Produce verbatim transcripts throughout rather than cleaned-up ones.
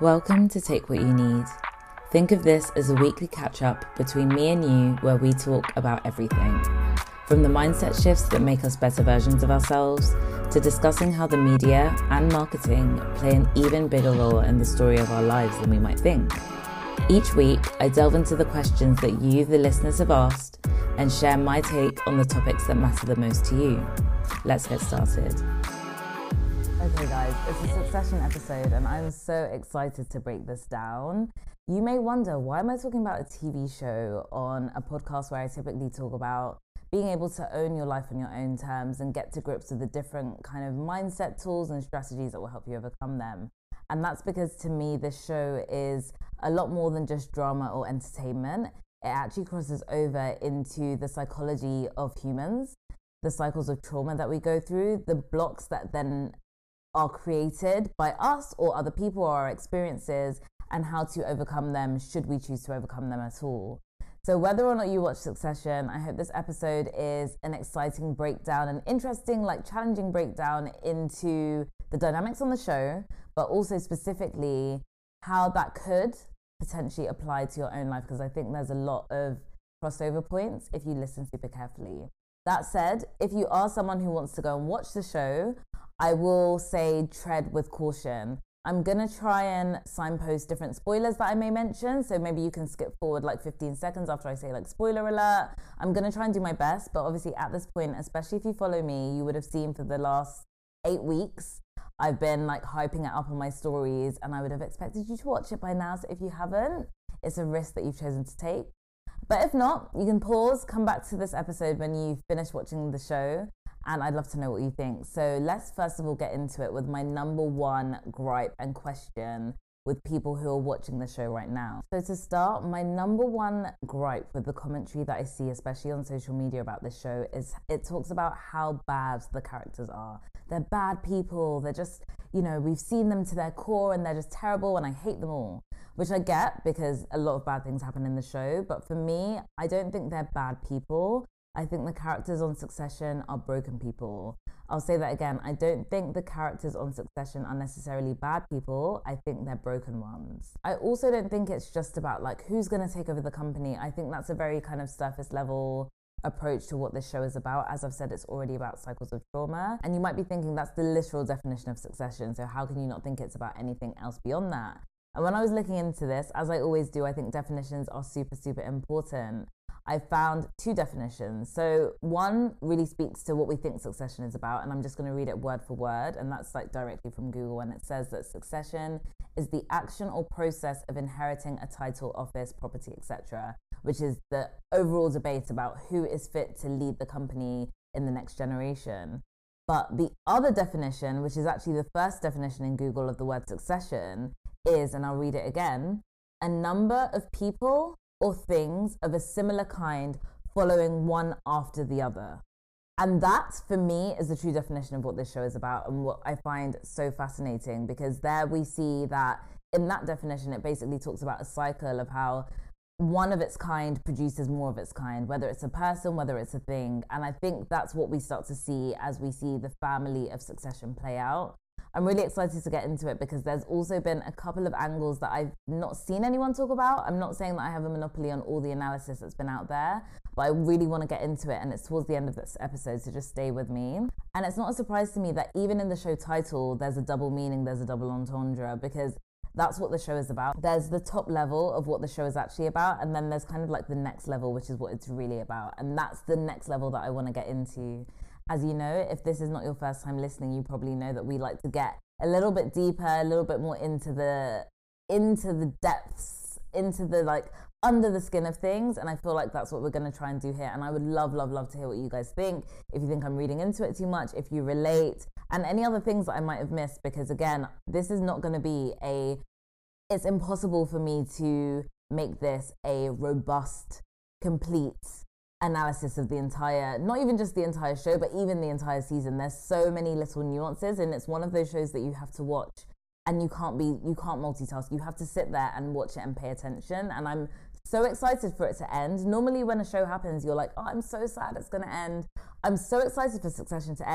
Welcome to Take What You Need. Think of this as a weekly catch-up between me and you where we talk about everything. From the mindset shifts that make us better versions of ourselves to discussing how the media and marketing play an even bigger role in the story of our lives than we might think. Each week, I delve into the questions that you, the listeners, have asked and share my take on the topics that matter the most to you. Let's get started. Okay guys, it's a Succession episode and I'm so excited to break this down. You may wonder, why am I talking about a T V show on a podcast where I typically talk about being able to own your life on your own terms and get to grips with the different kind of mindset tools and strategies that will help you overcome them. And that's because to me, this show is a lot more than just drama or entertainment. It actually crosses over into the psychology of humans, the cycles of trauma that we go through, the blocks that then are created by us or other people or our experiences, and how to overcome them should we choose to overcome them at all. So whether or not you watch Succession, I hope this episode is an exciting breakdown, an interesting, like challenging breakdown into the dynamics on the show, but also specifically how that could potentially apply to your own life, because I think there's a lot of crossover points if you listen super carefully. That said, if you are someone who wants to go and watch the show, I will say tread with caution. I'm going to try and signpost different spoilers that I may mention, so maybe you can skip forward like fifteen seconds after I say like spoiler alert. I'm going to try and do my best, but obviously at this point, especially if you follow me, you would have seen for the last eight weeks, I've been like hyping it up on my stories and I would have expected you to watch it by now. So if you haven't, it's a risk that you've chosen to take. But if not, you can pause, come back to this episode when you finish watching the show, and I'd love to know what you think. So let's first of all get into it with my number one gripe and question with people who are watching the show right now. So to start, my number one gripe with the commentary that I see, especially on social media about this show, is it talks about how bad the characters are. They're bad people. They're just, you know, we've seen them to their core and they're just terrible and I hate them all. Which I get because a lot of bad things happen in the show. But for me, I don't think they're bad people. I think the characters on Succession are broken people. I'll say that again. I don't think the characters on Succession are necessarily bad people. I think they're broken ones. I also don't think it's just about like who's going to take over the company. I think that's a very kind of surface level approach to what this show is about. As I've said, it's already about cycles of trauma. And you might be thinking that's the literal definition of Succession. So how can you not think it's about anything else beyond that? And when I was looking into this, as I always do, I think definitions are super, super important. I found two definitions. So one really speaks to what we think Succession is about, and I'm just going to read it word for word, and that's like directly from Google, and it says that Succession is the action or process of inheriting a title, office, property, et cetera, which is the overall debate about who is fit to lead the company in the next generation. But the other definition, which is actually the first definition in Google of the word succession, is, and I'll read it again, a number of people or things of a similar kind following one after the other. And that, for me, is the true definition of what this show is about and what I find so fascinating, because there we see that in that definition, it basically talks about a cycle of how one of its kind produces more of its kind, whether it's a person, whether it's a thing. And I think that's what we start to see as we see the family of Succession play out. I'm really excited to get into it because there's also been a couple of angles that I've not seen anyone talk about. I'm not saying that I have a monopoly on all the analysis that's been out there, but I really want to get into it, and it's towards the end of this episode, so just stay with me. And it's not a surprise to me that even in the show title, there's a double meaning, there's a double entendre, because that's what the show is about. There's the top level of what the show is actually about, and then there's kind of like the next level, which is what it's really about. And that's the next level that I want to get into. As you know, if this is not your first time listening, you probably know that we like to get a little bit deeper, a little bit more into the into the depths, into the like under the skin of things. And I feel like that's what we're going to try and do here. And I would love, love, love to hear what you guys think. If you think I'm reading into it too much, if you relate, and any other things that I might have missed, because again, this is not going to be a, it's impossible for me to make this a robust, complete analysis of the entire, not even just the entire show, but even the entire season. There's so many little nuances, and it's one of those shows that you have to watch and you can't be, you can't multitask. You have to sit there and watch it and pay attention. And I'm so excited for it to end. Normally when a show happens, you're like, oh, I'm so sad it's going to end. I'm so excited for Succession to end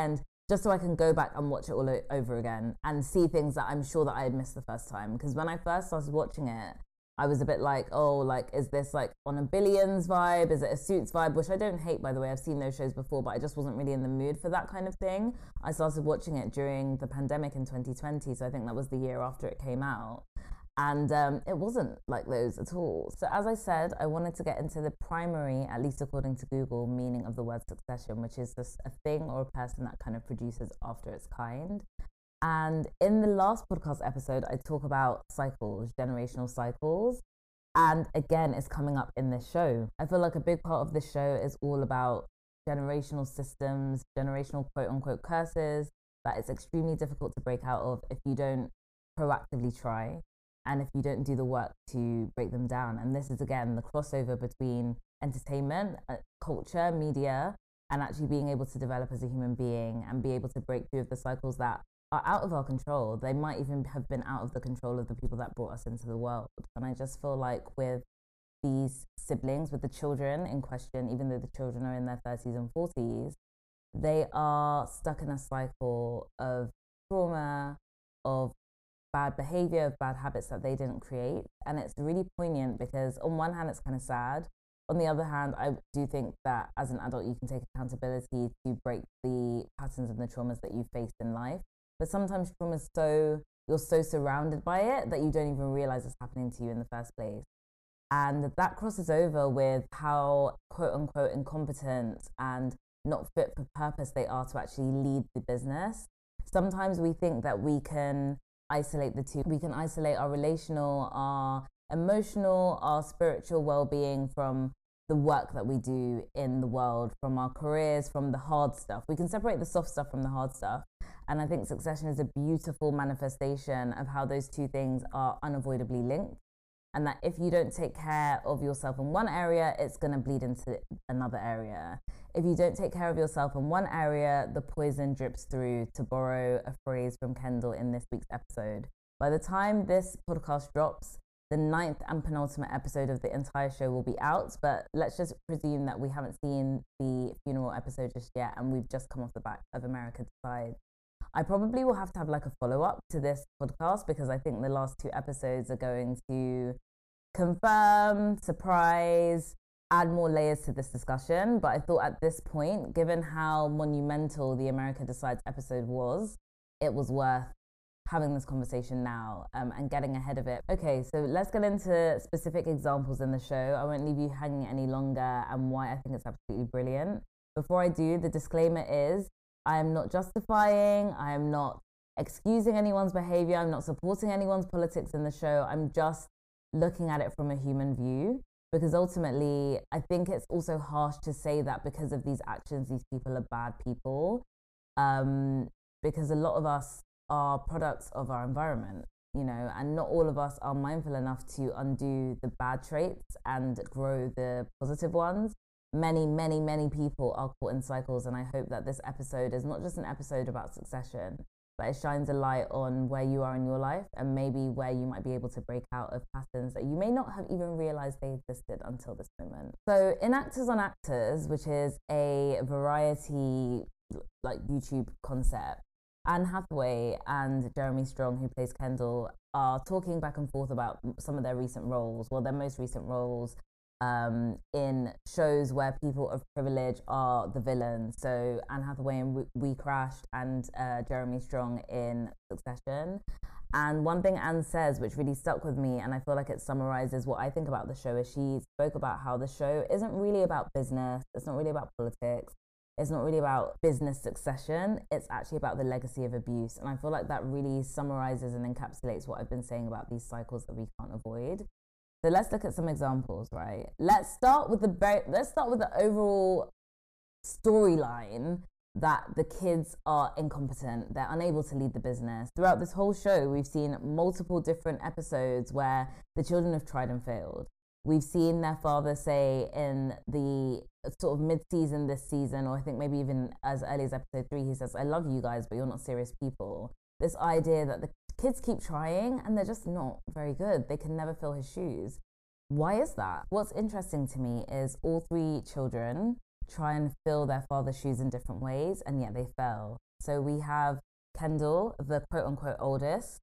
just so I can go back and watch it all o- over again and see things that I'm sure that I had missed the first time. Because when I first started watching it, I was a bit like, oh, like, is this like on a Billions vibe? Is it a Suits vibe? Which I don't hate, by the way. I've seen those shows before, but I just wasn't really in the mood for that kind of thing. I started watching it during the pandemic in twenty twenty, so I think that was the year after it came out. And um, it wasn't like those at all. So as I said, I wanted to get into the primary, at least according to Google, meaning of the word succession, which is just a thing or a person that kind of produces after its kind. And in the last podcast episode, I talk about cycles, generational cycles. And again, it's coming up in this show. I feel like a big part of this show is all about generational systems, generational quote unquote curses that it's extremely difficult to break out of if you don't proactively try and if you don't do the work to break them down. And this is, again, the crossover between entertainment, uh, culture, media, and actually being able to develop as a human being and be able to break through of the cycles that are out of our control. They might even have been out of the control of the people that brought us into the world. And I just feel like with these siblings, with the children in question, even though the children are in their thirties and forties, they are stuck in a cycle of trauma, of bad behavior, of bad habits that they didn't create. And it's really poignant because on one hand, it's kind of sad. On the other hand, I do think that as an adult, you can take accountability to break the patterns and the traumas that you faced in life. But sometimes trauma is so, you're so surrounded by it that you don't even realize it's happening to you in the first place. And that crosses over with how quote unquote incompetent and not fit for purpose they are to actually lead the business. Sometimes we think that we can isolate the two. We can isolate our relational, our emotional, our spiritual well-being from the work that we do in the world, from our careers, from the hard stuff. We can separate the soft stuff from the hard stuff. And I think Succession is a beautiful manifestation of how those two things are unavoidably linked. And that if you don't take care of yourself in one area, it's going to bleed into another area. If you don't take care of yourself in one area, the poison drips through, to borrow a phrase from Kendall in this week's episode. By the time this podcast drops, the ninth and penultimate episode of the entire show will be out, but let's just presume that we haven't seen the funeral episode just yet and we've just come off the back of America Decides. I probably will have to have like a follow-up to this podcast because I think the last two episodes are going to confirm, surprise, add more layers to this discussion. But I thought at this point, given how monumental the America Decides episode was, it was worth having this conversation now um, and getting ahead of it. Okay, so let's get into specific examples in the show. I won't leave you hanging any longer and why I think it's absolutely brilliant. Before I do, the disclaimer is I am not justifying, I am not excusing anyone's behavior, I'm not supporting anyone's politics in the show. I'm just looking at it from a human view, because ultimately I think it's also harsh to say that because of these actions these people are bad people, um, because a lot of us are products of our environment, you know, and not all of us are mindful enough to undo the bad traits and grow the positive ones. Many, many, many people are caught in cycles, and I hope that this episode is not just an episode about Succession, but it shines a light on where you are in your life and maybe where you might be able to break out of patterns that you may not have even realized they existed until this moment. So in Actors on Actors, which is a variety like YouTube concept, Anne Hathaway and Jeremy Strong, who plays Kendall, are talking back and forth about some of their recent roles, well, their most recent roles um, in shows where people of privilege are the villains. So Anne Hathaway in We, we Crashed and uh, Jeremy Strong in Succession. And one thing Anne says, which really stuck with me, and I feel like it summarizes what I think about the show, is she spoke about how the show isn't really about business, it's not really about politics, it's not really about business succession, it's actually about the legacy of abuse. And I feel like that really summarizes and encapsulates what I've been saying about these cycles that we can't avoid. So let's look at some examples, right? Let's start with the very, let's start with the overall storyline that the kids are incompetent, they're unable to lead the business. Throughout this whole show, we've seen multiple different episodes where the children have tried and failed. We've seen their father say in the sort of mid-season this season, or I think maybe even as early as episode three, he says, I love you guys, but you're not serious people. This idea that the kids keep trying and they're just not very good. They can never fill his shoes. Why is that? What's interesting to me is all three children try and fill their father's shoes in different ways, and yet they fail. So we have Kendall, the quote unquote oldest,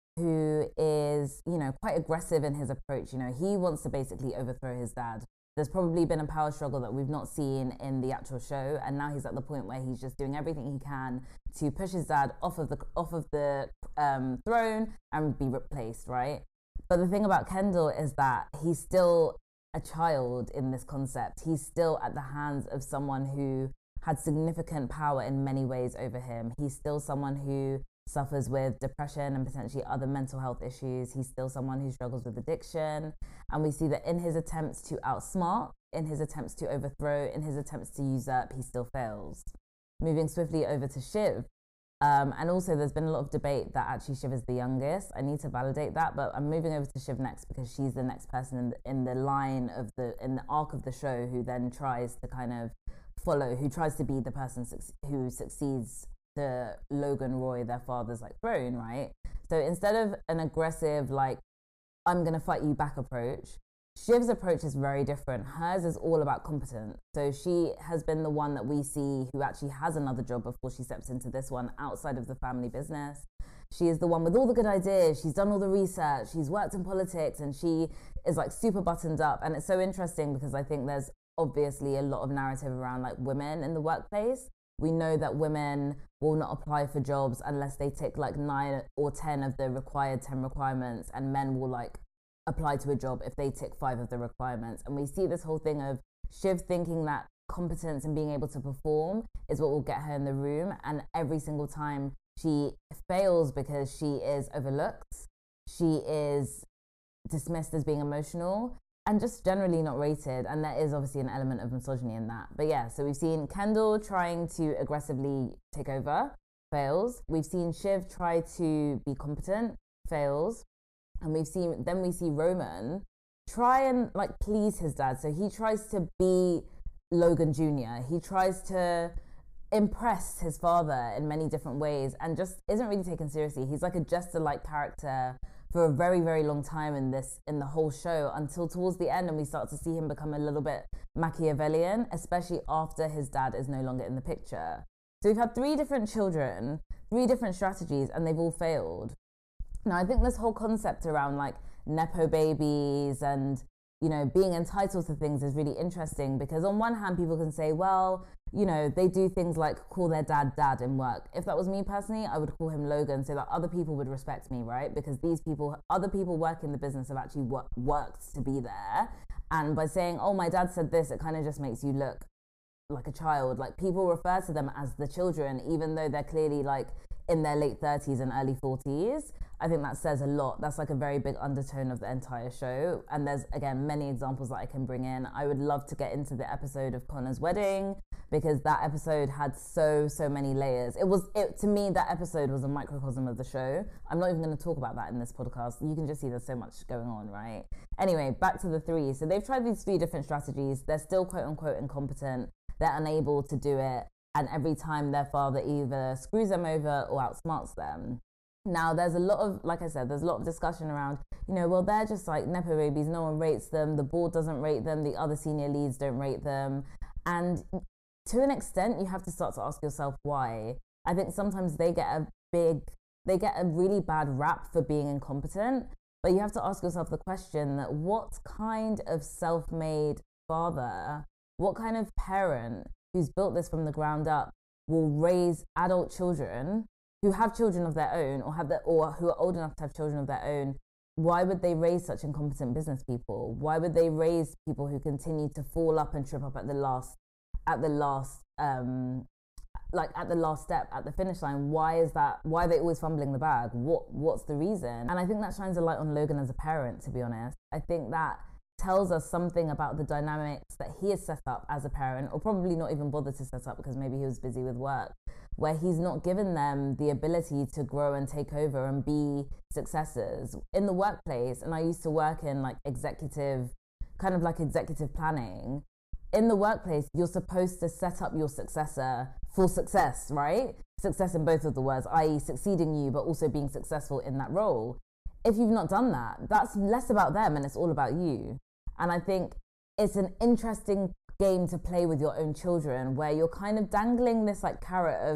who is, you know, quite aggressive in his approach. You know, he wants to basically overthrow his dad. There's probably been a power struggle that we've not seen in the actual show, and now he's at the point where he's just doing everything he can to push his dad off of the off of the um, throne and be replaced, right? But the thing about Kendall is that he's still a child in this concept. He's still at the hands of someone who had significant power in many ways over him. He's still someone who suffers with depression and potentially other mental health issues. He's still someone who struggles with addiction. And we see that in his attempts to outsmart, in his attempts to overthrow, in his attempts to usurp, he still fails. Moving swiftly over to Shiv. Um, and also there's been a lot of debate that actually Shiv is the youngest. I need to validate that, but I'm moving over to Shiv next because she's the next person in the, in the line of the, in the arc of the show who then tries to kind of follow, who tries to be the person su- who succeeds the Logan Roy, their father's like throne, right? So instead of an aggressive, like, I'm gonna fight you back approach, Shiv's approach is very different. Hers is all about competence. So she has been the one that we see who actually has another job before she steps into this one outside of the family business. She is the one with all the good ideas. She's done all the research. She's worked in politics and she is like super buttoned up. And it's so interesting because I think there's obviously a lot of narrative around like women in the workplace. We know that women will not apply for jobs unless they tick like nine or ten of the required ten requirements, and men will like apply to a job if they tick five of the requirements. And we see this whole thing of Shiv thinking that competence and being able to perform is what will get her in the room, and every single time she fails because she is overlooked, she is dismissed as being emotional, and just generally not rated. And there is obviously an element of misogyny in that. But yeah, so we've seen Kendall trying to aggressively take over, fails. We've seen Shiv try to be competent, fails. And we've seen, then we see Roman try and like please his dad. So he tries to be Logan Junior He tries to impress his father in many different ways and just isn't really taken seriously. He's like a jester-like character for a very, very long time in this, in the whole show, until towards the end, and we start to see him become a little bit Machiavellian, especially after his dad is no longer in the picture. So we've had three different children, three different strategies, and they've all failed. Now, I think this whole concept around like Nepo babies and, you know, being entitled to things is really interesting because on one hand, people can say, well, you know, they do things like call their dad dad in work. If that was me personally, I would call him Logan so that other people would respect me, right? Because these people, other people working in the business have actually wor- worked to be there. And by saying, oh, my dad said this, it kind of just makes you look like a child. Like people refer to them as the children, even though they're clearly like in their late thirties and early forties. I think that says a lot. That's like a very big undertone of the entire show. And there's, again, many examples that I can bring in. I would love to get into the episode of Connor's wedding because that episode had so, so many layers. It was, it, to me, that episode was a microcosm of the show. I'm not even going to talk about that in this podcast. You can just see there's so much going on, right? Anyway, back to the three. So they've tried these three different strategies. They're still quote unquote incompetent. They're unable to do it. And every time their father either screws them over or outsmarts them. Now, there's a lot of, like I said, there's a lot of discussion around, you know, well, they're just like Nepo babies. No one rates them. The board doesn't rate them. The other senior leads don't rate them. And to an extent, you have to start to ask yourself why. I think sometimes they get a big, they get a really bad rap for being incompetent. But you have to ask yourself the question that what kind of self-made father, what kind of parent who's built this from the ground up will raise adult children who have children of their own or have their, or who are old enough to have children of their own? Why would they raise such incompetent business people? Why would they raise people who continue to fall up and trip up at the last, at the last, um, like at the last step, at the finish line? Why is that? Why are they always fumbling the bag? What, what's the reason? And I think that shines a light on Logan as a parent, to be honest. I think that tells us something about the dynamics that he has set up as a parent, or probably not even bothered to set up because maybe he was busy with work, where he's not given them the ability to grow and take over and be successors in the workplace. And I used to work in like executive, kind of like executive planning. In the workplace, you're supposed to set up your successor for success, right? Success in both of the words, that is succeeding you, but also being successful in that role. If you've not done that, that's less about them and it's all about you. And I think it's an interesting game to play with your own children where you're kind of dangling this like carrot of,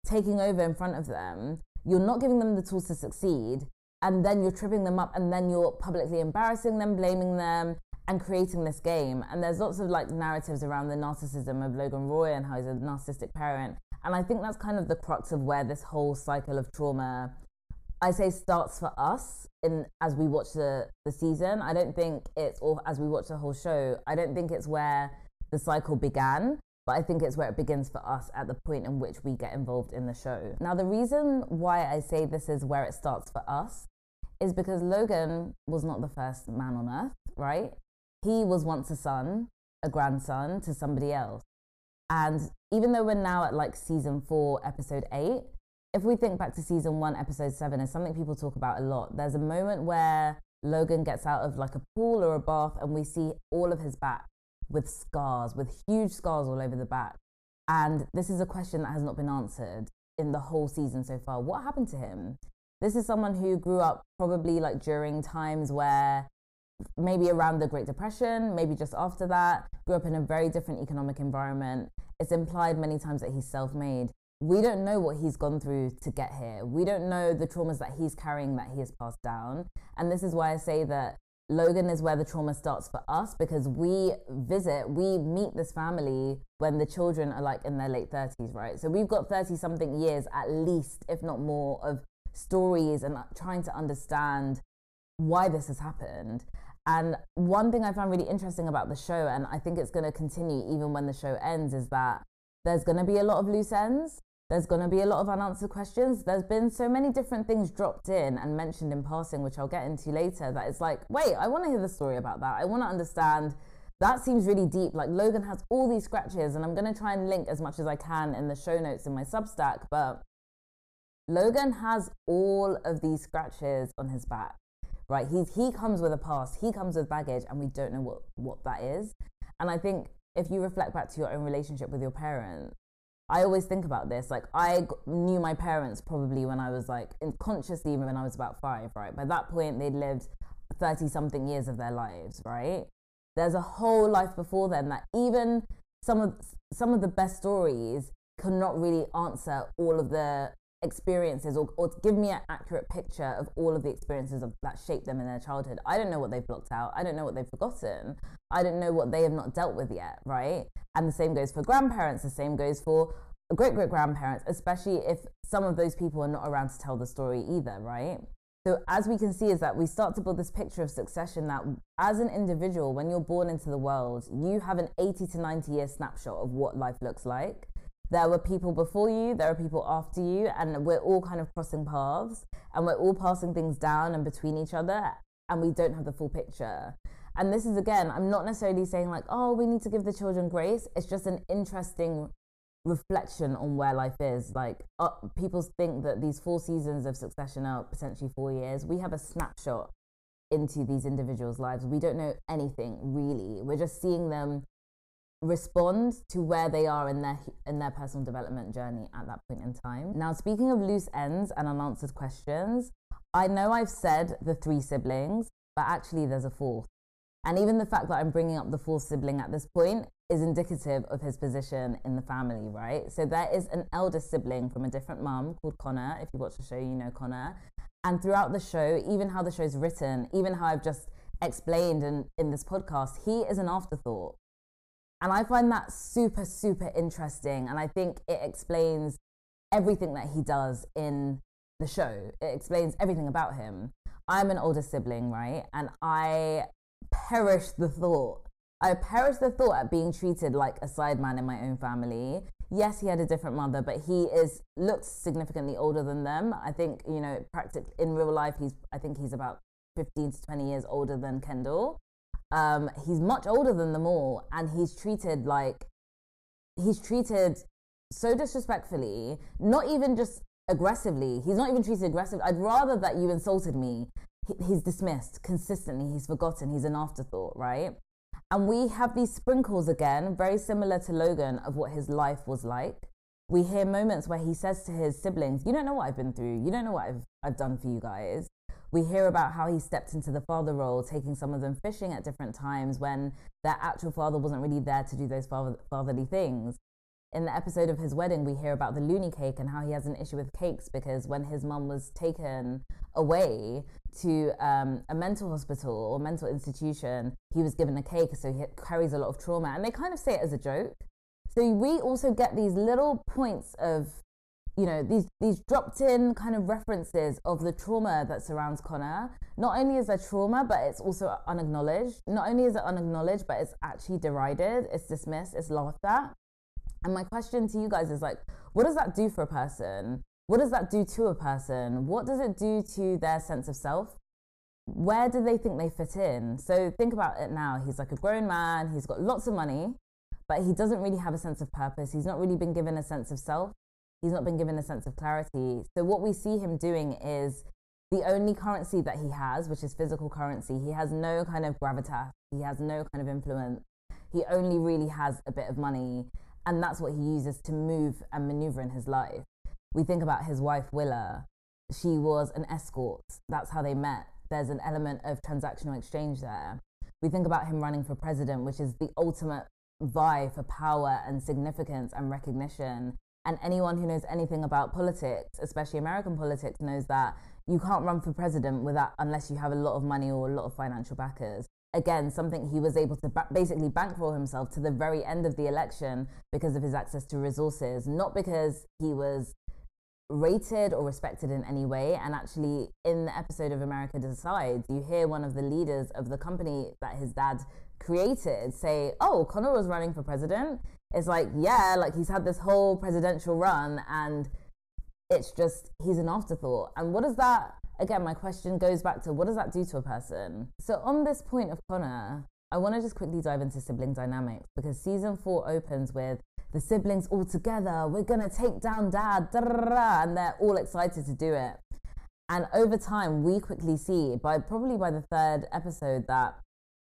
taking over in front of them, you're not giving them the tools to succeed, and then you're tripping them up, and then you're publicly embarrassing them, blaming them, and creating this game. And there's lots of like narratives around the narcissism of Logan Roy and how he's a narcissistic parent. And I think that's kind of the crux of where this whole cycle of trauma, I say, starts for us in as we watch the, the season. I don't think it's, or as we watch the whole show, I don't think it's where the cycle began, but I think it's where it begins for us at the point in which we get involved in the show. Now, the reason why I say this is where it starts for us is because Logan was not the first man on earth, right? He was once a son, a grandson to somebody else. And even though we're now at like season four, episode eight, if we think back to season one, episode seven, it's something people talk about a lot. There's a moment where Logan gets out of like a pool or a bath and we see all of his back with scars, with huge scars all over the back. And this is a question that has not been answered in the whole season so far. What happened to him? This is someone who grew up probably like during times where maybe around the Great Depression, maybe just after that, grew up in a very different economic environment. It's implied many times that he's self-made. We don't know what he's gone through to get here. We don't know the traumas that he's carrying that he has passed down. And this is why I say that Logan is where the trauma starts for us, because we visit, we meet this family when the children are like in their late thirties, right? So we've got thirty something years at least, if not more, of stories and trying to understand why this has happened. And one thing I found really interesting about the show, and I think it's going to continue even when the show ends, is that there's going to be a lot of loose ends. There's going to be a lot of unanswered questions. There's been so many different things dropped in and mentioned in passing, which I'll get into later, that it's like, wait, I want to hear the story about that. I want to understand. That seems really deep. Like, Logan has all these scratches, and I'm going to try and link as much as I can in the show notes in my Substack, but Logan has all of these scratches on his back, right? He's, he comes with a past, he comes with baggage, and we don't know what, what that is. And I think if you reflect back to your own relationship with your parents, I always think about this. Like, I knew my parents probably when I was like, consciously even when I was about five, right? By that point, they'd lived thirty something years of their lives, right? There's a whole life before then that even some of, some of the best stories cannot really answer all of the experiences or, or give me an accurate picture of all of the experiences of, that shaped them in their childhood. I don't know what they've blocked out. I don't know what they've forgotten. I don't know what they have not dealt with yet, right? And the same goes for grandparents. The same goes for great-great-grandparents, especially if some of those people are not around to tell the story either, right? So as we can see is that we start to build this picture of succession that as an individual, when you're born into the world, you have an eighty to ninety year snapshot of what life looks like. There were people before you, there are people after you, and we're all kind of crossing paths, and we're all passing things down and between each other, and we don't have the full picture. And this is, again, I'm not necessarily saying like, oh, we need to give the children grace. It's just an interesting reflection on where life is. Like, uh, people think that these four seasons of Succession are potentially four years. We have a snapshot into these individuals' lives. We don't know anything, really. We're just seeing them respond to where they are in their in their personal development journey at that point in time. Now, speaking of loose ends and unanswered questions, I know I've said the three siblings, but actually there's a fourth. And even the fact that I'm bringing up the fourth sibling at this point is indicative of his position in the family, right? So there is an elder sibling from a different mum called Connor. If you watch the show, you know Connor. And throughout the show, even how the show's written, even how I've just explained in, in this podcast, he is an afterthought. And I find that super, super interesting. And I think it explains everything that he does in the show. It explains everything about him. I'm an older sibling, right? And I perish the thought. I perish the thought at being treated like a sideman in my own family. Yes, he had a different mother, but he is looks significantly older than them. I think, you know, practically in real life, he's I think he's about fifteen to twenty years older than Kendall. Um, he's much older than them all, and he's treated like, he's treated so disrespectfully, not even just aggressively. He's not even treated aggressively. I'd rather that you insulted me. He, he's dismissed consistently. He's forgotten. He's an afterthought, right? And we have these sprinkles again, very similar to Logan, of what his life was like. We hear moments where he says to his siblings, you don't know what I've been through. You don't know what I've, I've done for you guys. We hear about how he stepped into the father role, taking some of them fishing at different times when their actual father wasn't really there to do those father, fatherly things. in the episode of his wedding, we hear about the loony cake and how he has an issue with cakes because when his mum was taken away to um, a mental hospital or mental institution, he was given a cake, so he carries a lot of trauma. And they kind of say it as a joke. So we also get these little points of, you know, these these dropped in kind of references of the trauma that surrounds Connor. Not only is there trauma, but it's also unacknowledged. Not only is it unacknowledged, but it's actually derided, it's dismissed, it's laughed at. And my question to you guys is like, what does that do for a person? What does that do to a person? What does it do to their sense of self? Where do they think they fit in? So think about it now. He's like a grown man, he's got lots of money, but he doesn't really have a sense of purpose. He's not really been given a sense of self. He's not been given a sense of clarity. So what we see him doing is the only currency that he has, which is physical currency, he has no kind of gravitas. He has no kind of influence. He only really has a bit of money. And that's what he uses to move and maneuver in his life. We think about his wife, Willa. She was an escort. That's how they met. There's an element of transactional exchange there. We think about him running for president, which is the ultimate vie for power and significance and recognition. And anyone who knows anything about politics, especially American politics, knows that you can't run for president without unless you have a lot of money or a lot of financial backers. Again, something he was able to ba- basically bankroll himself to the very end of the election because of his access to resources, not because he was rated or respected in any way. And actually, in the episode of America Decides, you hear one of the leaders of the company that his dad created say, oh, Connor was running for president. It's like, yeah, like he's had this whole presidential run and it's just, he's an afterthought. And what does that, again, my question goes back to what does that do to a person? So on this point of Connor, I want to just quickly dive into sibling dynamics because season four opens with the siblings all together. We're going to take down dad, and they're all excited to do it. And over time, we quickly see, by probably by the third episode, that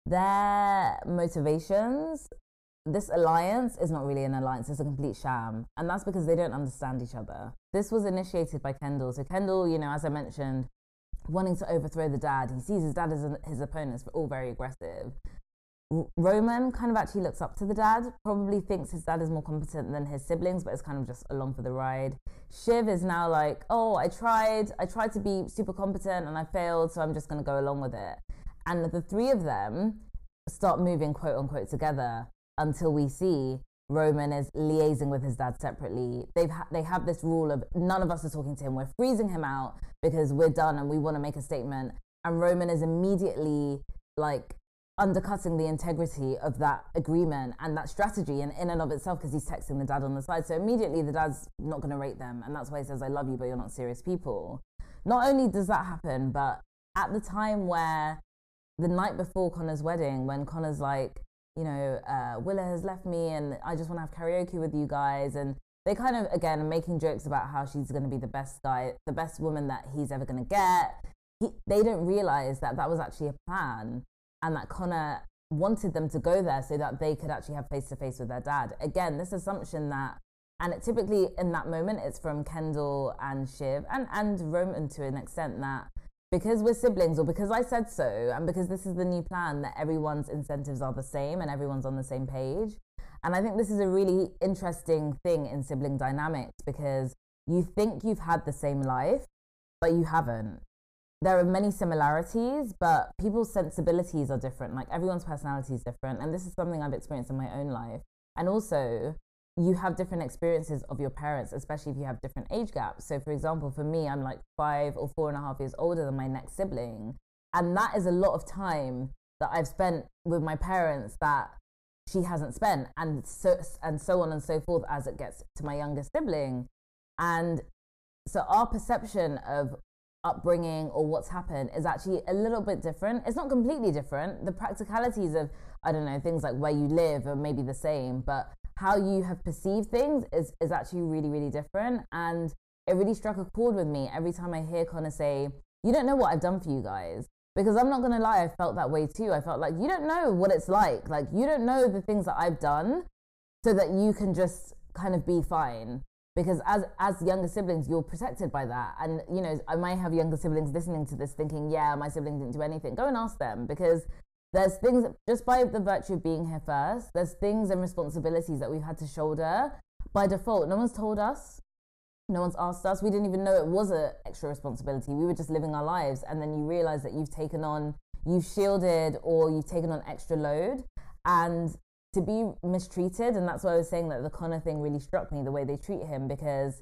their motivations, this alliance is not really an alliance, it's a complete sham. And that's because they don't understand each other. This was initiated by Kendall. So Kendall, you know, as I mentioned, wanting to overthrow the dad. He sees his dad as an, his opponents, but all very aggressive. R- Roman kind of actually looks up to the dad, probably thinks his dad is more competent than his siblings, but is kind of just along for the ride. Shiv is now like, oh, I tried, I tried to be super competent and I failed, so I'm just going to go along with it. And the three of them start moving quote unquote together until we see Roman is liaising with his dad separately. They've ha- they have this rule of none of us are talking to him. We're freezing him out because we're done and we want to make a statement. And Roman is immediately like undercutting the integrity of that agreement and that strategy and in and of itself because he's texting the dad on the side. So immediately the dad's not going to rate them. And that's why he says, I love you, but you're not serious people. Not only does that happen, but at the time where the night before Connor's wedding, when Connor's like, you know, uh, Willa has left me and I just want to have karaoke with you guys. And they kind of, again, are making jokes about how she's going to be the best guy, the best woman that he's ever going to get. He, they don't realize that that was actually a plan and that Connor wanted them to go there so that they could actually have face-to-face with their dad. Again, this assumption that, and it typically in that moment, it's from Kendall and Shiv and, and Roman to an extent that because we're siblings or because I said so and because this is the new plan that everyone's incentives are the same and everyone's on the same page. And I think this is a really interesting thing in sibling dynamics because you think you've had the same life, but you haven't. There are many similarities, but people's sensibilities are different. Like everyone's personality is different. And this is something I've experienced in my own life. And also, you have different experiences of your parents, especially if you have different age gaps. So for example, for me, I'm like five or four and a half years older than my next sibling. And that is a lot of time that I've spent with my parents that she hasn't spent and so, and so on and so forth as it gets to my younger sibling. And so our perception of upbringing or what's happened is actually a little bit different. It's not completely different. The practicalities of, I don't know, things like where you live are maybe the same, but how you have perceived things is, is actually really, really different. And it really struck a chord with me every time I hear Connor say, you don't know what I've done for you guys. Because I'm not going to lie, I felt that way too. I felt like, you don't know what it's like. Like, you don't know the things that I've done so that you can just kind of be fine. Because as as younger siblings, you're protected by that. And, you know, I might have younger siblings listening to this thinking, yeah, my sibling didn't do anything. Go and ask them, because there's things, just by the virtue of being here first, there's things and responsibilities that we've had to shoulder by default. No one's told us. No one's asked us. We didn't even know it was an extra responsibility. We were just living our lives. And then you realize that you've taken on, you've shielded or you've taken on extra load. And to be mistreated, and that's why I was saying that the Connor thing really struck me, the way they treat him, because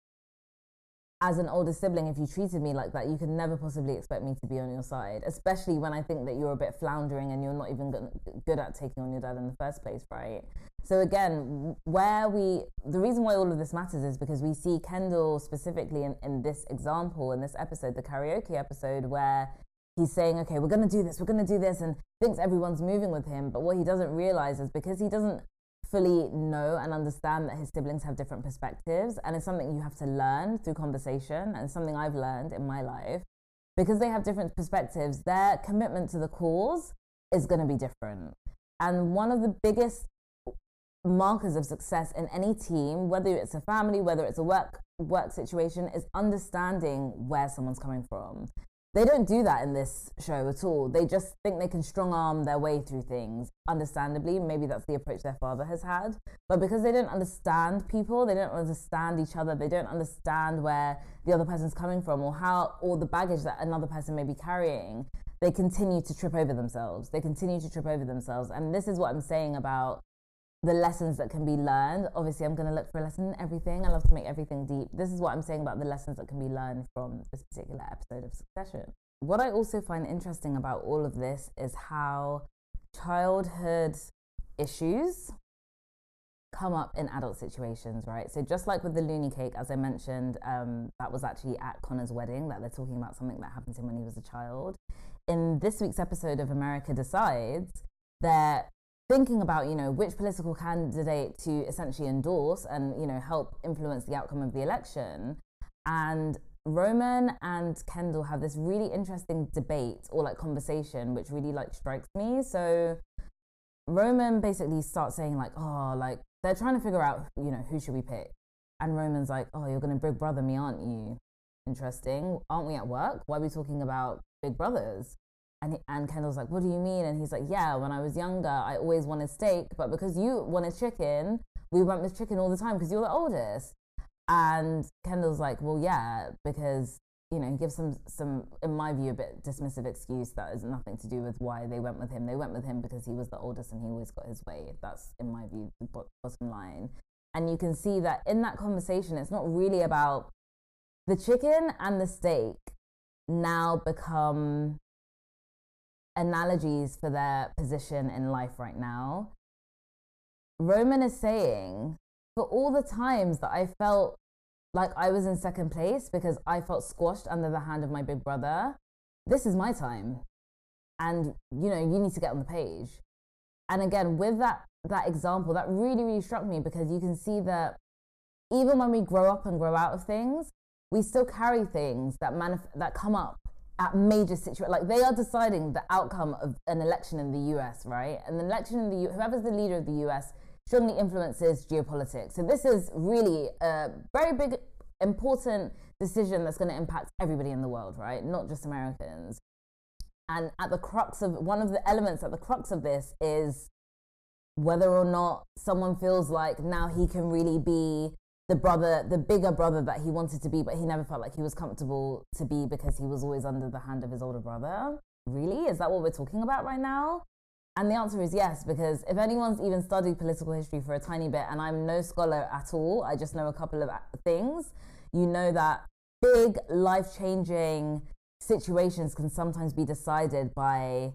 as an older sibling, if you treated me like that, you could never possibly expect me to be on your side, especially when I think that you're a bit floundering and you're not even good at taking on your dad in the first place, right? So again, where we, the reason why all of this matters is because we see Kendall specifically in, in this example, in this episode, the karaoke episode, where he's saying, okay, we're going to do this, we're going to do this, and thinks everyone's moving with him. But what he doesn't realize is because he doesn't fully know and understand that his siblings have different perspectives, and it's something you have to learn through conversation, and something I've learned in my life. Because they have different perspectives, their commitment to the cause is going to be different. And one of the biggest markers of success in any team, whether it's a family, whether it's a work work situation, is understanding where someone's coming from. They don't do that in this show at all. They just think they can strong arm their way through things. Understandably, maybe that's the approach their father has had. But because they don't understand people, they don't understand each other, they don't understand where the other person's coming from or how, or the baggage that another person may be carrying, they continue to trip over themselves. They continue to trip over themselves. And this is what I'm saying about the lessons that can be learned. Obviously, I'm going to look for a lesson in everything. I love to make everything deep. This is what I'm saying about the lessons that can be learned from this particular episode of Succession. What I also find interesting about all of this is how childhood issues come up in adult situations, right? So just like with the loony cake, as I mentioned, um, that was actually at Connor's wedding, that they're talking about something that happened to him when he was a child. In this week's episode of America Decides, they're thinking about, you know, which political candidate to essentially endorse and, you know, help influence the outcome of the election. And Roman and Kendall have this really interesting debate or like conversation, which really like strikes me. So Roman basically starts saying like, oh, like they're trying to figure out, you know, who should we pick? And Roman's like, oh, you're going to Big Brother me, aren't you? Interesting. Aren't we at work? Why are we talking about Big Brothers? And, and Kendall's like, what do you mean? And he's like, yeah, when I was younger, I always wanted steak, but because you wanted chicken, we went with chicken all the time because you're the oldest. And Kendall's like, well, yeah, because, you know, he gives some, some, in my view, a bit dismissive excuse that has nothing to do with why they went with him. They went with him because he was the oldest and he always got his way. That's, in my view, the bottom line. And you can see that in that conversation, it's not really about the chicken and the steak now become analogies for their position in life right now. Roman is saying, for all the times that I felt like I was in second place because I felt squashed under the hand of my big brother, this is my time. And, you know, you need to get on the page. And again, with that, that example, that really, really struck me because you can see that even when we grow up and grow out of things, we still carry things that manif- that come up at major situations. Like they are deciding the outcome of an election in the U S, right? And the election in the U S, whoever's the leader of the U S strongly influences geopolitics. So this is really a very big, important decision that's going to impact everybody in the world, right? Not just Americans. And at the crux of, one of the elements at the crux of this is whether or not someone feels like now he can really be the brother, the bigger brother that he wanted to be, but he never felt like he was comfortable to be because he was always under the hand of his older brother. Really? Is that what we're talking about right now? And the answer is yes, because if anyone's even studied political history for a tiny bit, and I'm no scholar at all, I just know a couple of things, you know that big life-changing situations can sometimes be decided by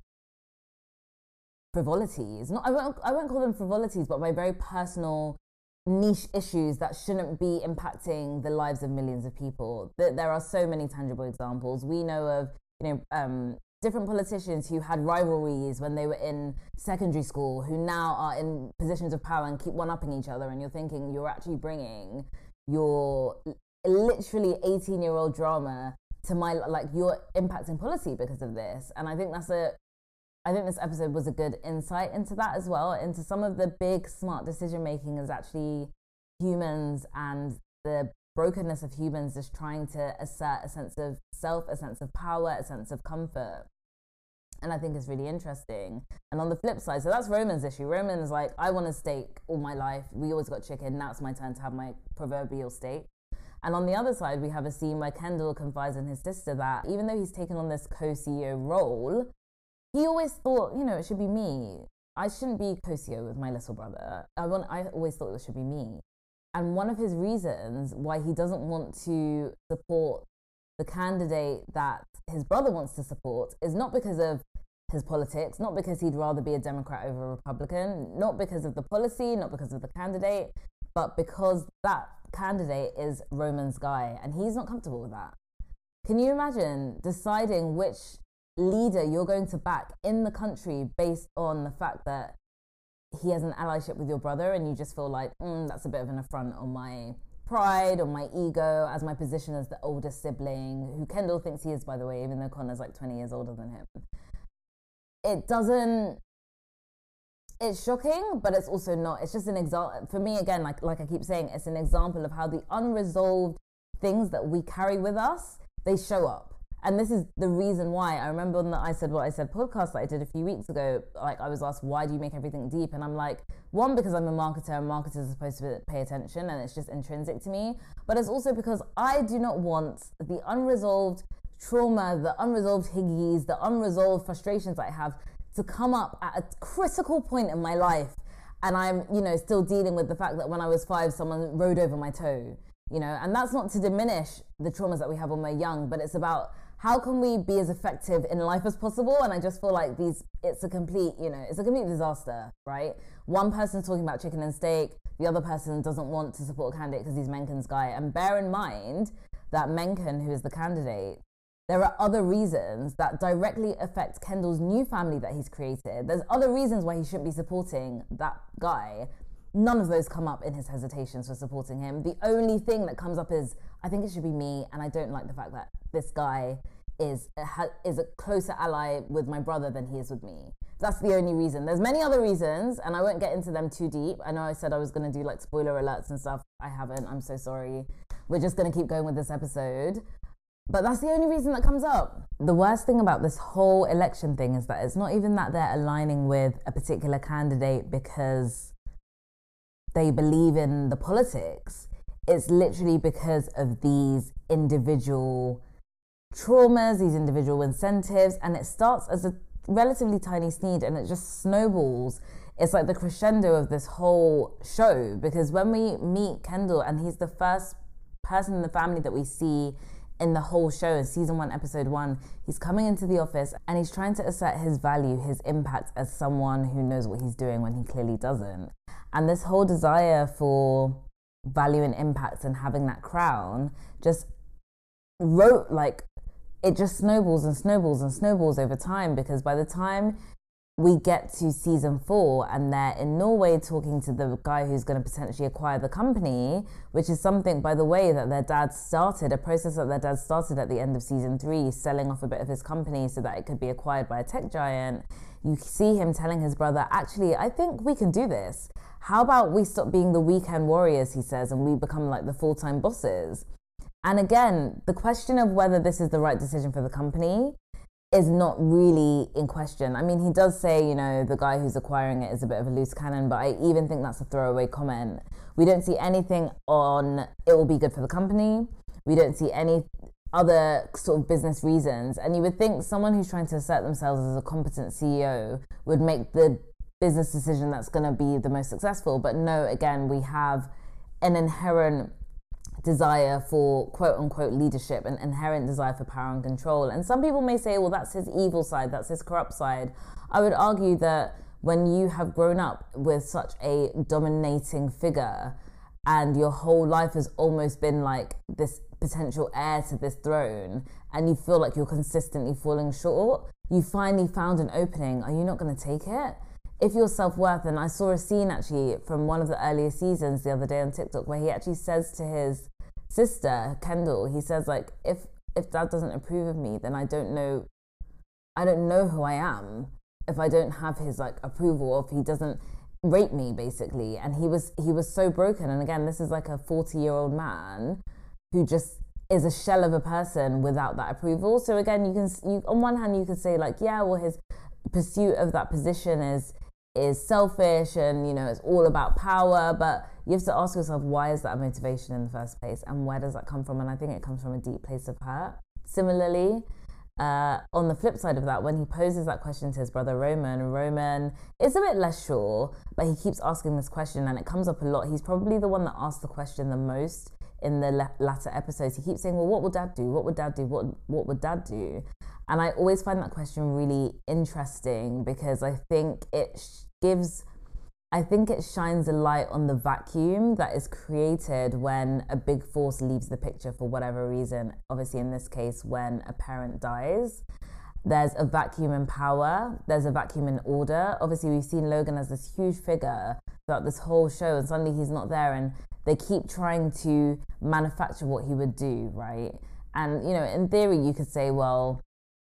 frivolities. Not, I won't, I won't call them frivolities, but by very personal niche issues that shouldn't be impacting the lives of millions of people. There are so many tangible examples. We know of, you know, um, different politicians who had rivalries when they were in secondary school, who now are in positions of power and keep one-upping each other. And you're thinking you're actually bringing your literally eighteen-year-old drama to my, like, you're impacting policy because of this. And I think that's a, I think this episode was a good insight into that as well, into some of the big smart decision making is actually humans and the brokenness of humans just trying to assert a sense of self, a sense of power, a sense of comfort. And I think it's really interesting. And on the flip side, so that's Roman's issue. Roman's like, I want a steak all my life. We always got chicken. Now it's my turn to have my proverbial steak. And on the other side, we have a scene where Kendall confides in his sister that even though he's taken on this co-C E O role, he always thought, you know, it should be me. I shouldn't be co-C E O with my little brother. I want. I always thought it should be me. And one of his reasons why he doesn't want to support the candidate that his brother wants to support is not because of his politics, not because he'd rather be a Democrat over a Republican, not because of the policy, not because of the candidate, but because that candidate is Roman's guy, and he's not comfortable with that. Can you imagine deciding which leader you're going to back in the country based on the fact that he has an allyship with your brother, and you just feel like, mm, that's a bit of an affront on my pride, on my ego, as my position as the oldest sibling, who Kendall thinks he is, by the way, even though Connor's like twenty years older than him. It doesn't, it's shocking, but it's also not. It's just an example, for me, again, like like I keep saying, it's an example of how the unresolved things that we carry with us, they show up. And this is the reason why. I remember on the I Said What I Said podcast that I did a few weeks ago, like I was asked, why do you make everything deep? And I'm like, one, because I'm a marketer, and marketers are supposed to pay attention, and it's just intrinsic to me. But it's also because I do not want the unresolved trauma, the unresolved higgies, the unresolved frustrations I have to come up at a critical point in my life. And I'm, you know, still dealing with the fact that when I was five, someone rode over my toe, you know, and that's not to diminish the traumas that we have when we're young, but it's about how can we be as effective in life as possible? And I just feel like these, it's a complete, you know, it's a complete disaster, right? One person's talking about chicken and steak, the other person doesn't want to support a candidate because he's Menken's guy. And bear in mind that Menken, who is the candidate, there are other reasons that directly affect Kendall's new family that he's created. There's other reasons why he shouldn't be supporting that guy. None of those come up in his hesitations for supporting him. The only thing that comes up is, I think it should be me, and I don't like the fact that this guy is a, is a closer ally with my brother than he is with me. That's the only reason. There's many other reasons, and I won't get into them too deep. I know I said I was going to do like spoiler alerts and stuff. I haven't. I'm so sorry. We're just going to keep going with this episode. But that's the only reason that comes up. The worst thing about this whole election thing is that it's not even that they're aligning with a particular candidate because they believe in the politics. It's literally because of these individual traumas, these individual incentives, and it starts as a relatively tiny seed and it just snowballs. It's like the crescendo of this whole show, because when we meet Kendall, and he's the first person in the family that we see in the whole show, in season one, episode one, he's coming into the office and he's trying to assert his value, his impact as someone who knows what he's doing when he clearly doesn't. And this whole desire for value and impact and having that crown just wrote, like, it just snowballs and snowballs and snowballs over time, because by the time we get to season four and they're in Norway talking to the guy who's going to potentially acquire the company, which is something, by the way, that their dad started, a process that their dad started at the end of season three, selling off a bit of his company so that it could be acquired by a tech giant. You see him telling his brother, actually, I think we can do this. How about we stop being the weekend warriors, he says, and we become like the full-time bosses? And again, the question of whether this is the right decision for the company is not really in question. I mean, he does say, you know, the guy who's acquiring it is a bit of a loose cannon, but I even think that's a throwaway comment. We don't see anything on it will be good for the company. We don't see any other sort of business reasons. And you would think someone who's trying to assert themselves as a competent C E O would make the business decision that's going to be the most successful. But no, again, we have an inherent desire for quote unquote leadership, an inherent desire for power and control. And some people may say, well, that's his evil side, that's his corrupt side. I would argue that when you have grown up with such a dominating figure and your whole life has almost been like this potential heir to this throne, and you feel like you're consistently falling short, you finally found an opening. Are you not going to take it? If your self-worth, and I saw a scene actually from one of the earlier seasons the other day on TikTok where he actually says to his sister, Kendall, he says, like, if if dad doesn't approve of me, then I don't know, I don't know who I am if I don't have his like approval, or if he doesn't rate me, basically. And he was he was so broken. And again, this is like a forty-year-old man who just is a shell of a person without that approval. So again, you can, you, on one hand, you could say like, yeah, well, his pursuit of that position is is selfish and, you know, it's all about power, but you have to ask yourself, why is that a motivation in the first place, and where does that come from? And I think it comes from a deep place of hurt. Similarly, uh, on the flip side of that, when he poses that question to his brother Roman, Roman is a bit less sure, but he keeps asking this question and it comes up a lot. He's probably the one that asked the question the most in the la- latter episodes. He keeps saying, well, what would dad do? What would dad do? What, what would dad do? And I always find that question really interesting because I think it sh- gives, I think it shines a light on the vacuum that is created when a big force leaves the picture for whatever reason. Obviously, in this case, when a parent dies, there's a vacuum in power, there's a vacuum in order. Obviously, we've seen Logan as this huge figure throughout this whole show, and suddenly he's not there, and they keep trying to manufacture what he would do, right? And, you know, in theory, you could say, well,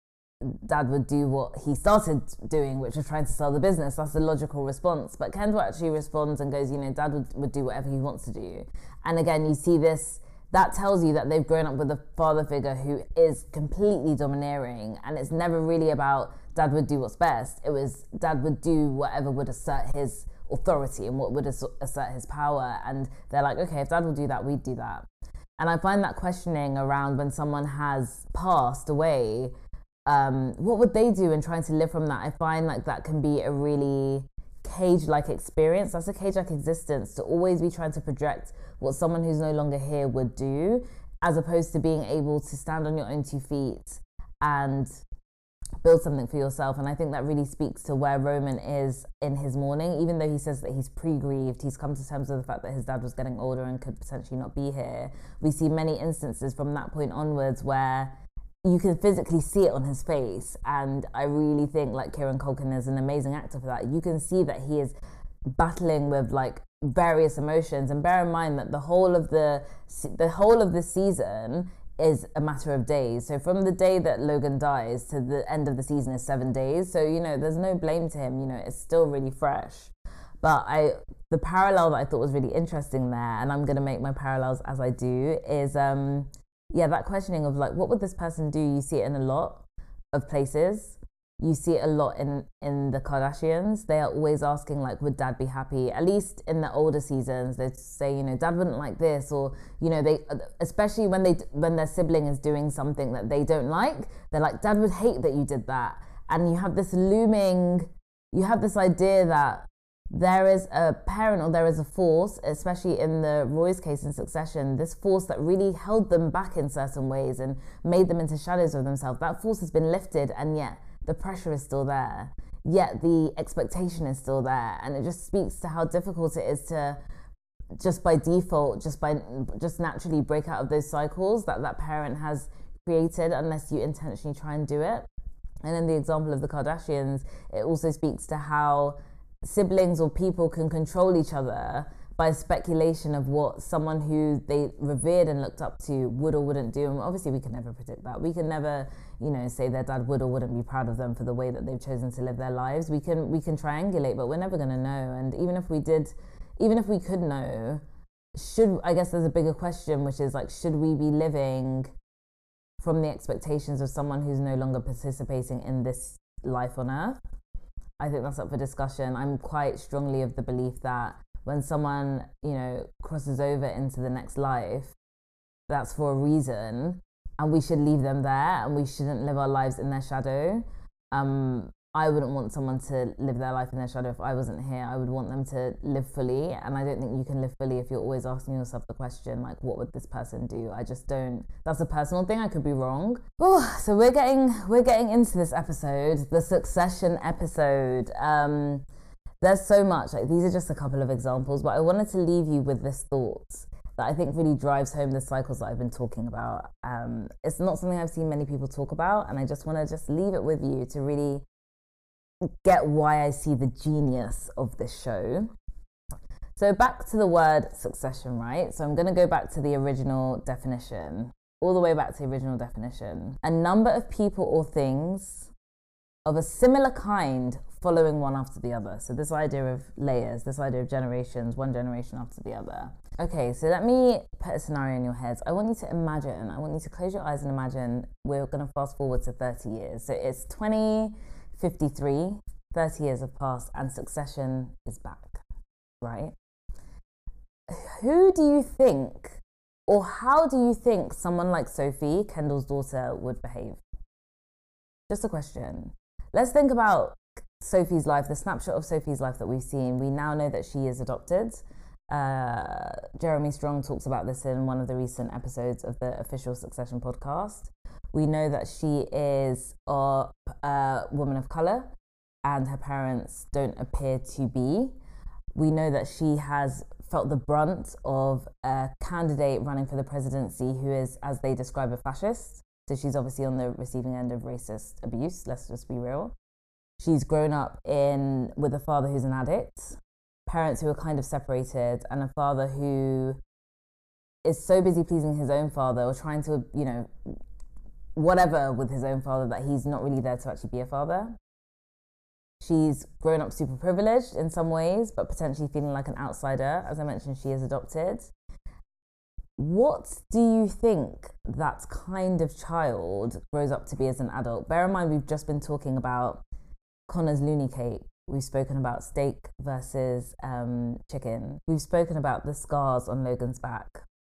dad would do what he started doing, which was trying to sell the business. That's the logical response. But Kendall actually responds and goes, you know, dad would, would do whatever he wants to do. And again, you see this, that tells you that they've grown up with a father figure who is completely domineering. And it's never really about dad would do what's best. It was dad would do whatever would assert his authority and what would assert his power. And they're like, okay, if dad will do that, we'd do that. And I find that questioning around when someone has passed away, um, what would they do in trying to live from that? I find like that can be a really cage-like experience. That's a cage-like existence, to always be trying to project what someone who's no longer here would do, as opposed to being able to stand on your own two feet and build something for yourself. And I think that really speaks to where Roman is in his mourning. Even though he says that he's pre-grieved, he's come to terms with the fact that his dad was getting older and could potentially not be here. We see many instances from that point onwards where you can physically see it on his face. And I really think like Kieran Culkin is an amazing actor for that. You can see that he is battling with like various emotions. And bear in mind that the whole of the the whole of the season is a matter of days. So from the day that Logan dies to the end of the season is seven days. So, you know, there's no blame to him. You know, it's still really fresh. But I, the parallel that I thought was really interesting there, and I'm going to make my parallels as I do, is, um, yeah, that questioning of like, what would this person do? You see it in a lot of places. You see it a lot in, in the Kardashians. They are always asking, like, would dad be happy? At least in the older seasons, they'd say, you know, dad wouldn't like this. Or, you know, they, especially when they when their sibling is doing something that they don't like, they're like, dad would hate that you did that. And you have this looming, you have this idea that there is a parent or there is a force, especially in the Roy's case in Succession, this force that really held them back in certain ways and made them into shadows of themselves. That force has been lifted, and yet the pressure is still there, yet the expectation is still there. And it just speaks to how difficult it is to just by default, just by just naturally break out of those cycles that that parent has created, unless you intentionally try and do it. And in the example of the Kardashians, it also speaks to how siblings or people can control each other by speculation of what someone who they revered and looked up to would or wouldn't do. And obviously we can never predict that. We can never, you know, say their dad would or wouldn't be proud of them for the way that they've chosen to live their lives. We can we can triangulate, but we're never going to know. And even if we did, even if we could know, should, I guess there's a bigger question, which is like, should we be living from the expectations of someone who's no longer participating in this life on earth? I think that's up for discussion. I'm quite strongly of the belief that when someone, you know, crosses over into the next life, that's for a reason, and we should leave them there, and we shouldn't live our lives in their shadow. Um, I wouldn't want someone to live their life in their shadow if I wasn't here. I would want them to live fully, and I don't think you can live fully if you're always asking yourself the question, like, what would this person do? I just don't. That's a personal thing. I could be wrong. Oh, so we're getting we're getting into this episode, the Succession episode. Um, there's so much. Like, these are just a couple of examples, but I wanted to leave you with this thought that I think really drives home the cycles that I've been talking about. Um, it's not something I've seen many people talk about, and I just want to just leave it with you to really get why I see the genius of this show. So back to the word succession, right? So I'm going to go back to the original definition, all the way back to the original definition. A number of people or things of a similar kind following one after the other. So this idea of layers, this idea of generations, one generation after the other. Okay, so let me put a scenario in your heads. I want you to imagine, I want you to close your eyes and imagine we're going to fast forward to thirty years. So it's twenty fifty-three, thirty years have passed, and Succession is back, right? Who do you think, or how do you think someone like Sophie, Kendall's daughter, would behave? Just a question. Let's think about Sophie's life, the snapshot of Sophie's life that we've seen. We now know that she is adopted. Uh, Jeremy Strong talks about this in one of the recent episodes of the official Succession podcast. We know that she is a, a woman of colour and her parents don't appear to be. We know that she has felt the brunt of a candidate running for the presidency who is, as they describe, a fascist. So she's obviously on the receiving end of racist abuse, let's just be real. She's grown up in with a father who's an addict, parents who are kind of separated, and a father who is so busy pleasing his own father or trying to, you know, whatever with his own father that he's not really there to actually be a father. She's grown up super privileged in some ways, but potentially feeling like an outsider. As I mentioned, she is adopted. What do you think that kind of child grows up to be as an adult? Bear in mind, we've just been talking about Connor's loony cake. We've spoken about steak versus um, chicken. We've spoken about the scars on Logan's back.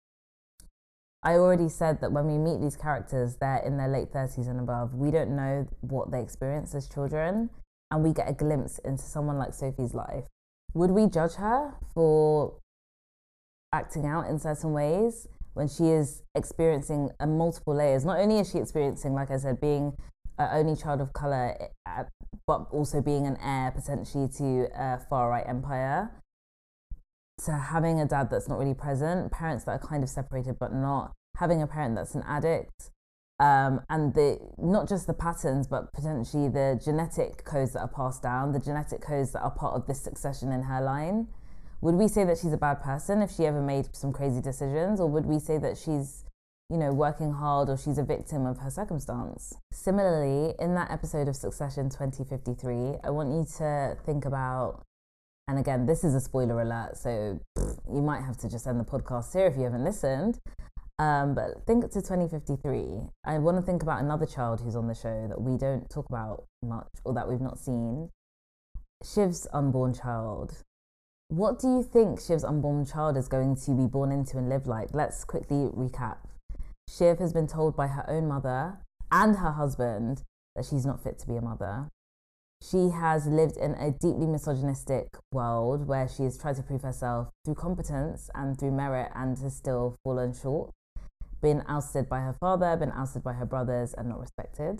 I already said that when we meet these characters, they're in their late thirties and above. We don't know what they experience as children, and we get a glimpse into someone like Sophie's life. Would we judge her for acting out in certain ways when she is experiencing a multiple layers? Not only is she experiencing, like I said, being an only child of colour, but also being an heir potentially to a far-right empire, to having a dad that's not really present, parents that are kind of separated but not, having a parent that's an addict, um, and the not just the patterns but potentially the genetic codes that are passed down, the genetic codes that are part of this succession in her line. Would we say that she's a bad person if she ever made some crazy decisions, or would we say that she's, you know, working hard, or she's a victim of her circumstance? Similarly, in that episode of Succession twenty fifty-three, I want you to think about, and again, this is a spoiler alert, so pff, you might have to just end the podcast here if you haven't listened, um, but think to twenty fifty-three. I want to think about another child who's on the show that we don't talk about much, or that we've not seen. Shiv's unborn child. What do you think Shiv's unborn child is going to be born into and live like? Let's quickly recap. Shiv has been told by her own mother and her husband that she's not fit to be a mother. She has lived in a deeply misogynistic world where she has tried to prove herself through competence and through merit and has still fallen short. Been ousted by her father, been ousted by her brothers, and not respected.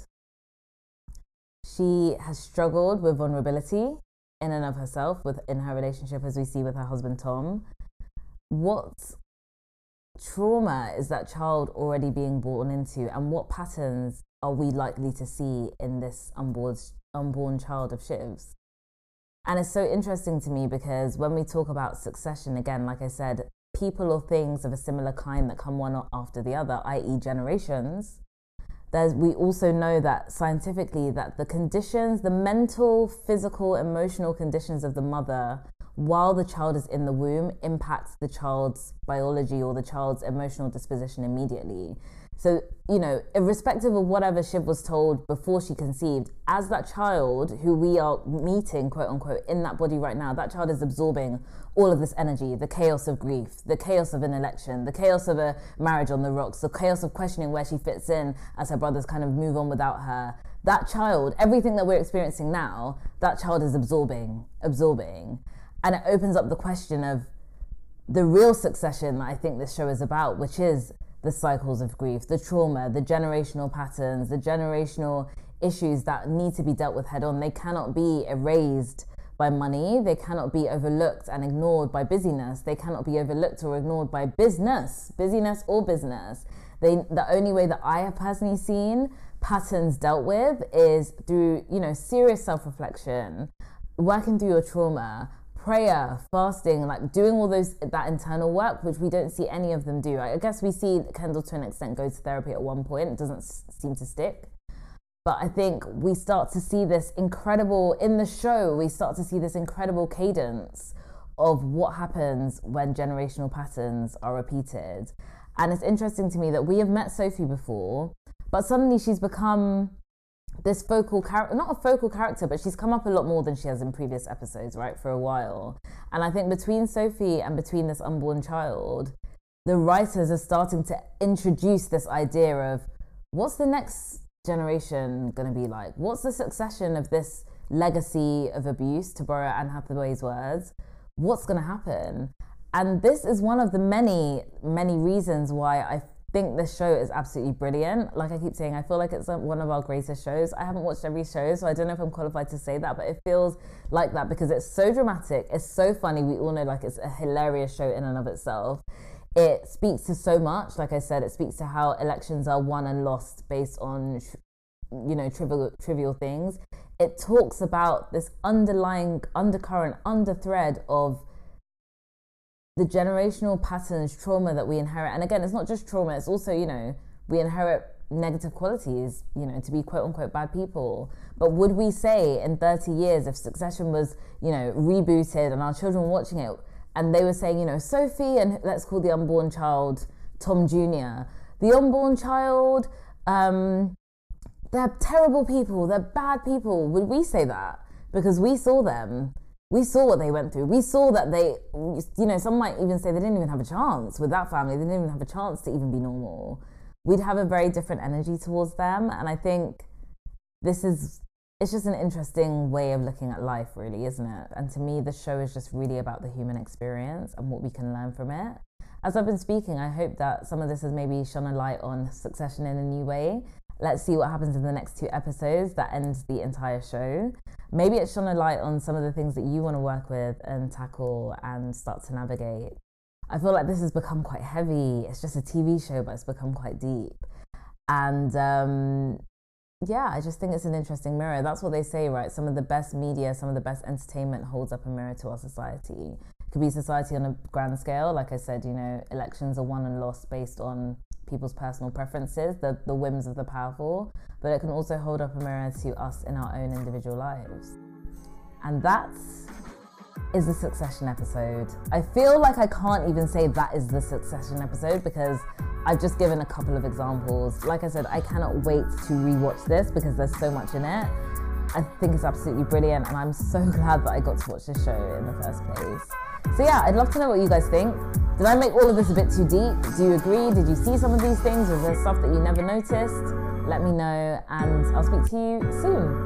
She has struggled with vulnerability in and of herself within her relationship, as we see with her husband Tom. What trauma is that child already being born into, and what patterns are we likely to see in this unborn, unborn child of Shiv's? And it's so interesting to me because when we talk about succession, again, like I said, people or things of a similar kind that come one after the other, that is generations, there's, we also know that scientifically that the conditions, the mental, physical, emotional conditions of the mother while the child is in the womb impacts the child's biology or the child's emotional disposition immediately. So, you know, irrespective of whatever Shiv was told before she conceived, as that child who we are meeting, quote unquote, in that body right now, that child is absorbing all of this energy, the chaos of grief, the chaos of an election, the chaos of a marriage on the rocks, the chaos of questioning where she fits in as her brothers kind of move on without her. That child, everything that we're experiencing now, that child is absorbing, absorbing. And it opens up the question of the real succession that I think this show is about, which is the cycles of grief, the trauma, the generational patterns, the generational issues that need to be dealt with head on. They cannot be erased by money. They cannot be overlooked and ignored by busyness. They cannot be overlooked or ignored by business, busyness or business. They, the only way that I have personally seen patterns dealt with is through, you know, serious self-reflection, working through your trauma, prayer, fasting, like doing all those, that internal work, which we don't see any of them do. I guess we see Kendall to an extent go to therapy at one point. It doesn't s- seem to stick. But I think we start to see this incredible, in the show, we start to see this incredible cadence of what happens when generational patterns are repeated. And it's interesting to me that we have met Sophie before, but suddenly she's become this focal character, not a focal character, but she's come up a lot more than she has in previous episodes, right, for a while. And I think between Sophie and between this unborn child, the writers are starting to introduce this idea of what's the next generation going to be like? What's the succession of this legacy of abuse, to borrow Anne Hathaway's words? What's going to happen? And this is one of the many, many reasons why I think this show is absolutely brilliant. Like I keep saying, I feel like it's one of our greatest shows. I haven't watched every show, so I don't know if I'm qualified to say that, but it feels like that because it's so dramatic, it's so funny. We all know like it's a hilarious show in and of itself. It speaks to so much. Like I said, it speaks to how elections are won and lost based on, you know, trivial trivial things. It talks about this underlying undercurrent, underthread of the generational patterns, trauma that we inherit. And again, it's not just trauma, it's also, you know, we inherit negative qualities, you know, to be quote unquote bad people. But would we say in thirty years, if Succession was, you know, rebooted and our children were watching it and they were saying, you know, Sophie and let's call the unborn child Tom Junior, the unborn child, um, they're terrible people, they're bad people. Would we say that? Because we saw them. We saw what they went through. We saw that they, you know, some might even say they didn't even have a chance with that family. They didn't even have a chance to even be normal. We'd have a very different energy towards them. And I think this is, it's just an interesting way of looking at life, really, isn't it? And to me, the show is just really about the human experience and what we can learn from it. As I've been speaking, I hope that some of this has maybe shone a light on Succession in a new way. Let's see what happens in the next two episodes that ends the entire show. Maybe it's shone a light on some of the things that you want to work with and tackle and start to navigate. I feel like this has become quite heavy. It's just a T V show, but it's become quite deep. And um, yeah, I just think it's an interesting mirror. That's what they say, right? Some of the best media, some of the best entertainment holds up a mirror to our society. It could be society on a grand scale. Like I said, you know, elections are won and lost based on people's personal preferences, the, the whims of the powerful, but it can also hold up a mirror to us in our own individual lives. And that is the Succession episode. I feel like I can't even say that is the Succession episode because I've just given a couple of examples. Like I said, I cannot wait to rewatch this because there's so much in it. I think it's absolutely brilliant and I'm so glad that I got to watch this show in the first place. So yeah, I'd love to know what you guys think. Did I make all of this a bit too deep? Do you agree? Did you see some of these things? Was there stuff that you never noticed? Let me know and I'll speak to you soon.